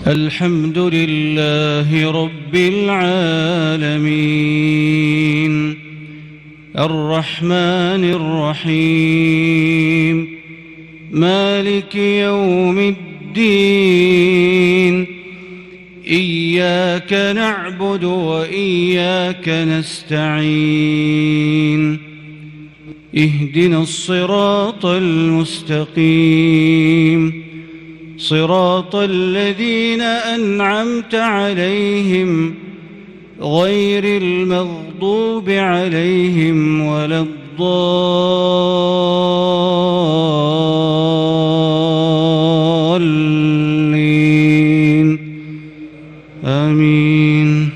الحمد لله رب العالمين الرحمن الرحيم مالك يوم الدين إياك نعبد وإياك نستعين اهدنا الصراط المستقيم صراط الذين أنعمت عليهم غير المغضوب عليهم ولا الضالين آمين.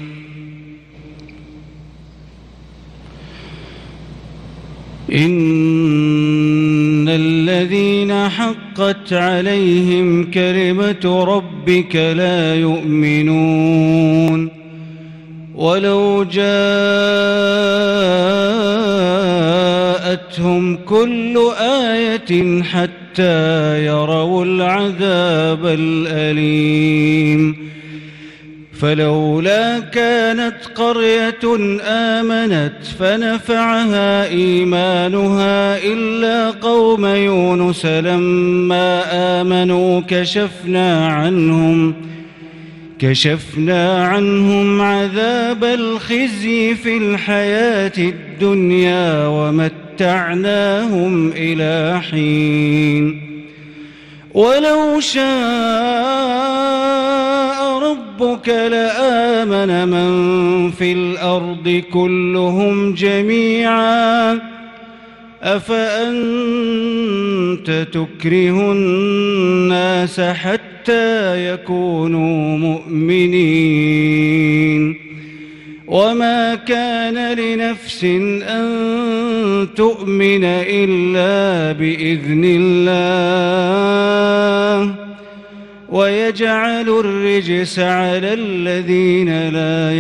إن الذين حقت عليهم كلمة ربك لا يؤمنون ولو جاءتهم كل آية حتى يروا العذاب الأليم فلولا كانت قرية آمنت فنفعها إيمانها إلا قوم يونس لما آمنوا كشفنا عنهم عذاب الخزي في الحياة الدنيا ومتعناهم إلى حين ولو شاء ربك لآمن من في الأرض كلهم جميعا أفأنت تكره الناس حتى يكونوا مؤمنين وما كان لنفس أن تؤمن إلا بإذن الله ويجعل الرجس على الذين لا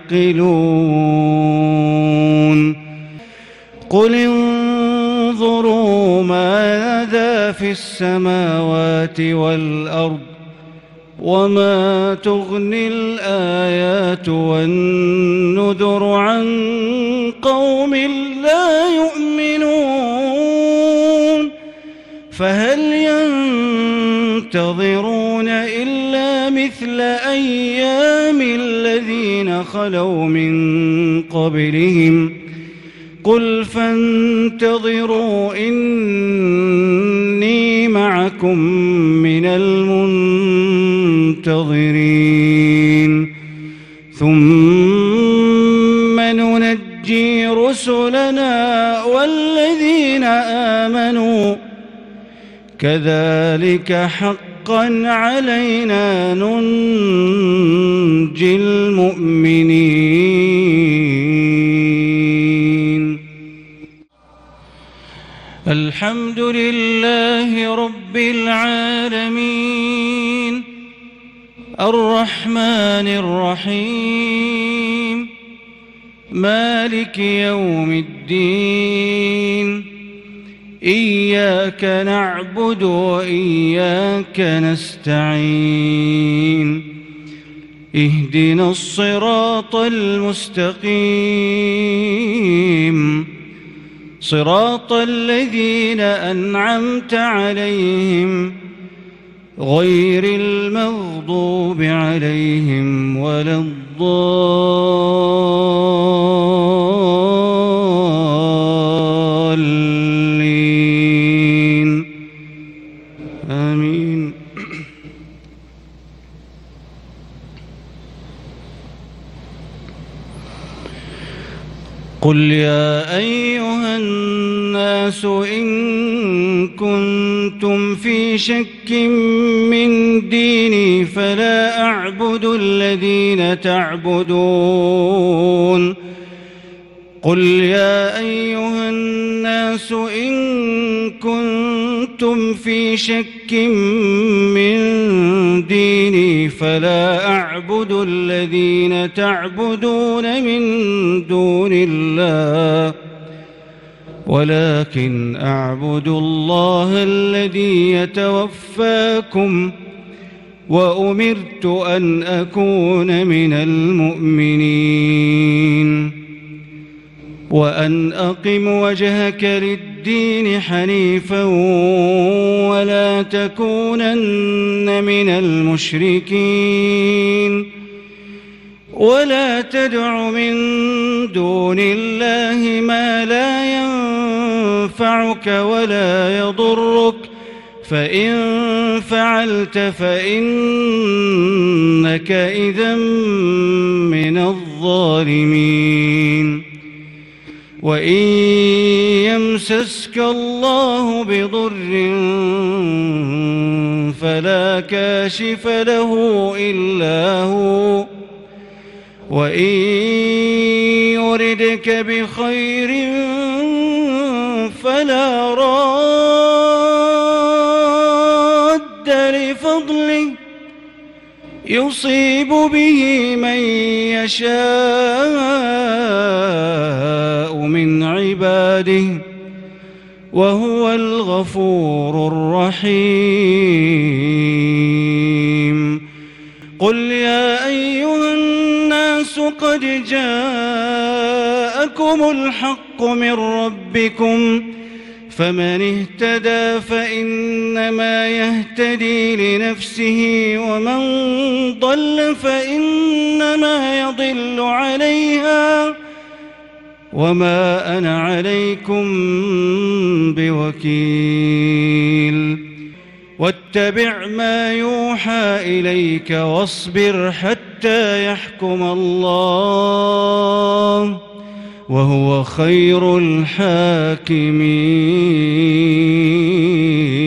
يعقلون قل انظروا ماذا في السماوات والأرض وما تغني الآيات والنذر عن قوم لا يؤمنون فهل ينتظرون إلا مثل أيام الذين خلوا من قبلهم قل فانتظروا إني معكم من المنتظرين ثم ننجي رسلنا والذين آمنوا كذلك حقا علينا ننجي المؤمنين. الحمد لله رب العالمين الرحمن الرحيم مالك يوم الدين إياك نعبد وإياك نستعين اهدنا الصراط المستقيم صراط الذين أنعمت عليهم غير المغضوب عليهم ولا الضالين آمين. قل يا أيها الناس إن كنتم في شك من ديني فلا أعبد الذين تعبدون قل يا أيها الناس إن كنتم في شك من ديني فلا أعبد الذين تعبدون من دون الله ولكن أعبد الله الذي يتوفاكم وأمرت أن أكون من المؤمنين وأن أقم وجهك للدين حنيفا ولا تكونن من المشركين ولا تدع من دون الله ما لا ينفعك ولا يضرك فإن فعلت فإنك إذا من الظالمين وإن يمسسك الله بضر فلا كاشف له إلا هو وإن يردك بخير فلا راد لفضله يصيب به من يشاء من عباده وهو الغفور الرحيم قل يا أيها الناس قد جاءكم الحق من ربكم فمن اهتدى فإنما يهتدي لنفسه ومن ضل فإنما يضل عليها وما أنا عليكم بوكيل واتبع ما يوحى إليك واصبر حتى يحكم الله وهو خير الحاكمين.